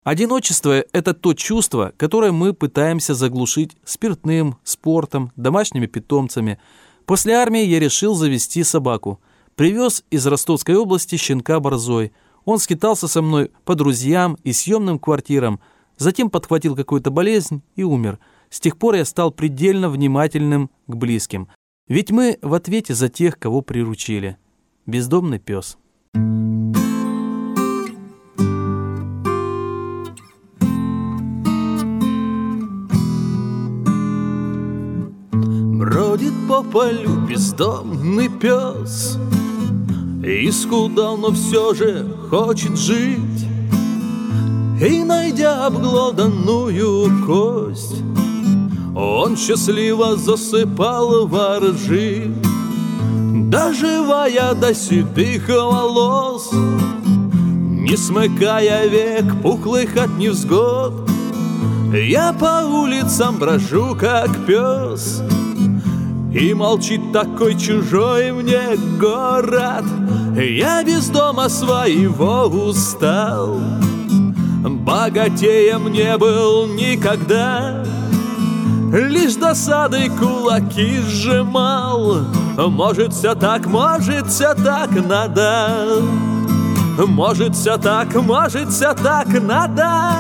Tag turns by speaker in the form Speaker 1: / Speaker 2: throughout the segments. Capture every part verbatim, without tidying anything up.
Speaker 1: Одиночество – это то чувство, которое мы пытаемся заглушить спиртным, спортом, домашними питомцами. После армии я решил завести собаку. Привез из Ростовской области щенка Борзой. Он скитался со мной по друзьям и съемным квартирам, затем подхватил какую-то болезнь и умер. С тех пор я стал предельно внимательным к близким. Ведь мы в ответе за тех, кого приручили. Бездомный пес.
Speaker 2: Бродит по полю бездомный пес, исхудал, но все же хочет жить. И, найдя обглоданную кость, он счастливо засыпал во ржи. Доживая до седых волос, не смыкая век пухлых от невзгод, я по улицам брожу, как пес, и молчит такой чужой мне город. Я без дома своего устал, богатеем не был никогда, лишь досадой кулаки сжимал. Может, все так, может, все так надо. Может, все так, может, все так надо.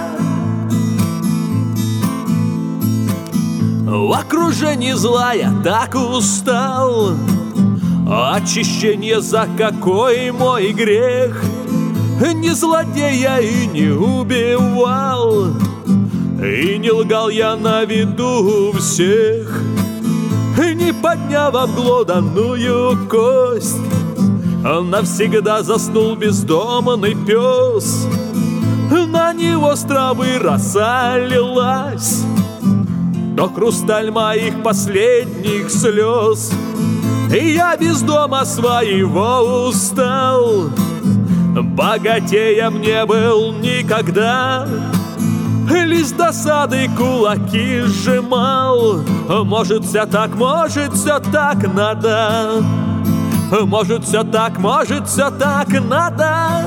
Speaker 2: В окружении зла я так устал. Очищение за какой мой грех? Не злодея и не убивал, и не лгал я на виду всех, не подняв обглоданную кость. Навсегда заснул бездомный пес, на него с травы роса лилась, то хрусталь моих последних слез. И я без дома своего устал, богатеем не был никогда, лишь досадой кулаки сжимал. Может, все так, может, все так надо. Может, все так, может, все так надо.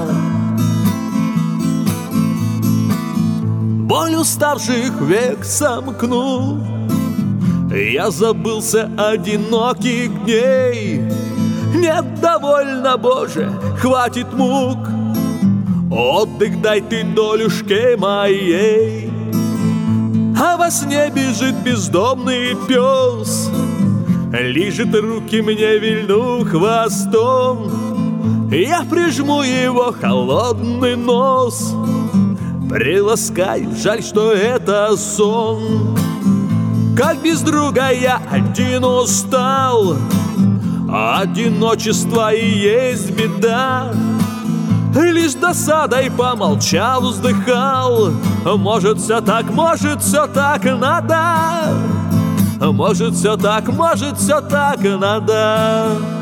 Speaker 2: Боль уставших век сомкнул, я забылся одиноких дней. Нет, довольно, Боже, хватит мук, отдых дай ты долюшке моей. А во сне бежит бездомный пес, лижет руки мне, вильнув хвостом. Я прижму его холодный нос, приласкаю, жаль, что это сон. Как без друга я один устал, одиночество и есть беда. Лишь досадой помолчал, вздыхал. Может, все так, может, все так надо. Может, все так, может, все так надо.